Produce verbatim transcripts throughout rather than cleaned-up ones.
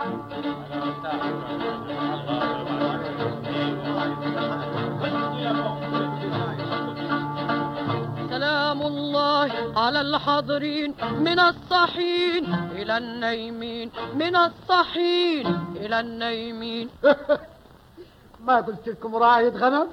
سلام الله على الحاضرين من الصحين إلى النايمين، من الصحين إلى النايمين. ما قلت لكم راعية غنم؟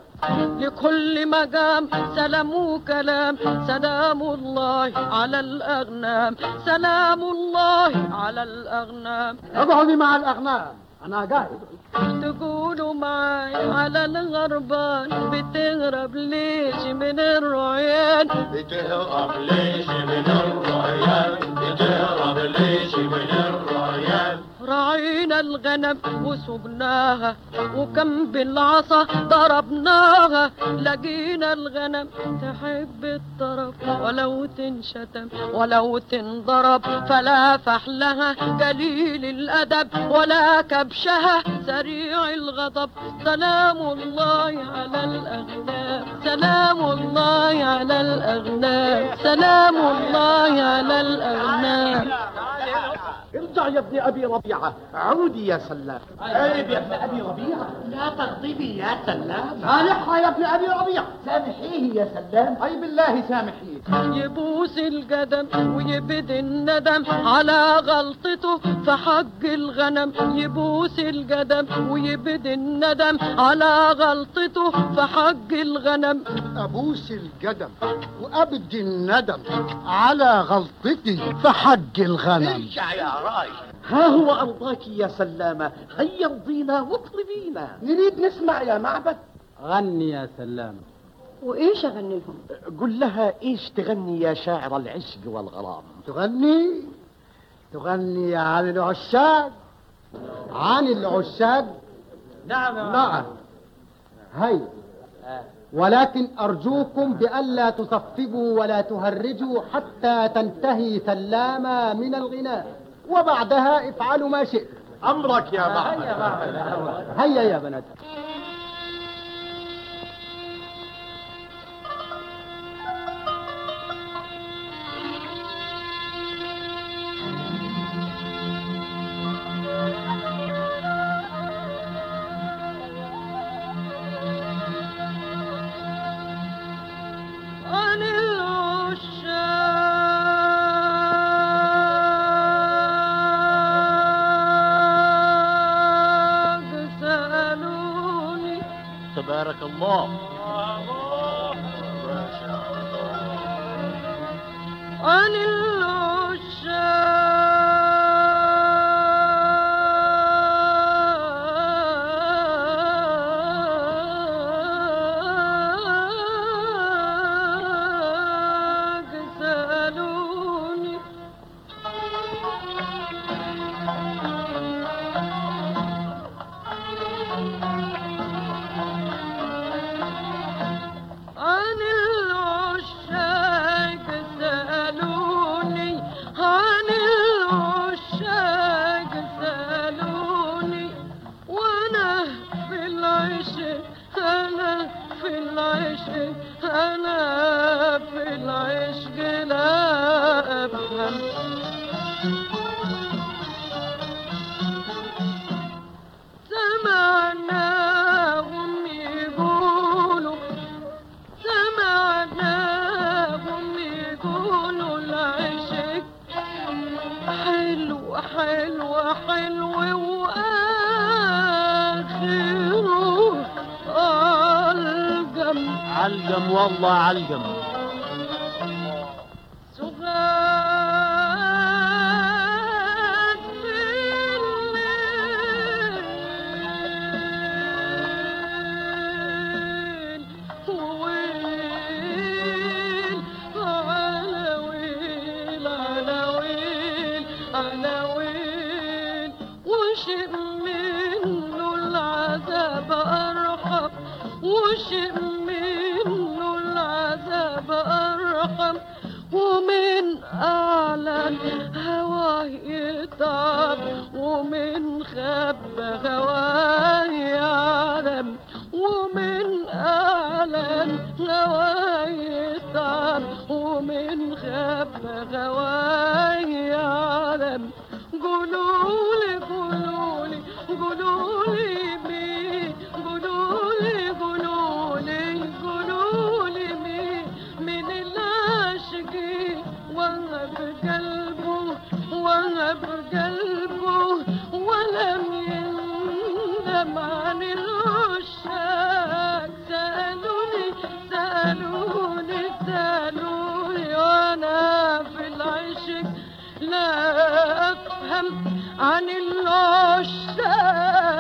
لكل مقام سلام وكلام، سلام الله على الأغنام، سلام الله على الأغنام. اقعدي مع الأغنام، أنا قاعد. تقولوا معاي على الغربان، بتهرب ليش من الرعيان؟ بتهرب ليش من الرعيان؟ بتهرب ليش من الرعيان؟ راعينا الغنم وسقناها، وكم بالعصا ضربناها، لقينا الغنم تحب الطرب، ولو تنشتم ولو تنضرب، فلا فحلها قليل الأدب، ولا كبشها سريع الغضب. سلام الله على الأغنام، سلام الله على الأغنام، سلام الله على الأغنام. ارجع يا ابن أبي ربيعة، عودي يا سلام. عيب يا ابن أبي ربيعة، لا تغضبي يا سلام. صالحها يا ابن أبي ربيعة، سامحيه يا سلام. أي بالله سامحيه. يبوس القدم ويبدي الندم على غلطته في حق الغنم، يبوس القدم ويبدي الندم على غلطته في حق الغنم. أبوس القدم وأبدي الندم على غلطتي في حق الغنم. ارجع يا راي. ها هو أرضاك يا سلامة، هيا امضينا واطلبينا، نريد نسمع يا معبد. غني يا سلامة. وإيش أغني لهم؟ قل لها إيش تغني يا شاعر العشق والغرام. تغني تغني عن العشاق، عن العشاق. نعم نعم. هيا، ولكن أرجوكم بألا تصفقوا ولا تهرجوا حتى تنتهي سلامة من الغناء، وبعدها افعلوا ما شئت. أمرك يا معبد. هيا يا بنات. عن العشاق سألوني. تبارك الله. ما شاء الله. عن العشاق سألوني. عن العشاق سألوني، عن العشاق سألوني، وأنا في العشق، أنا في العشق، أنا في العشق لا أفهم. سمعناهم يقولوا، سمعناهم يقولوا العشق حلو حلو حلو، وآخره علقم. علقم والله علقم. سغاد في الليل، ويل عناويل عناويل عناويل، وشئ منه العذاب أرحم، وشئ منه العذاب أرحم، ومن أعلن هواه يتعب، ومن خب هواه يعلم، ومن أعلن هواه يتعب، ومن خب هواه يعلم. قولوا لي قولوا افهم عن العشاق، سألوني سألوني سألوني وانا في العشق لا افهم عن العشاق.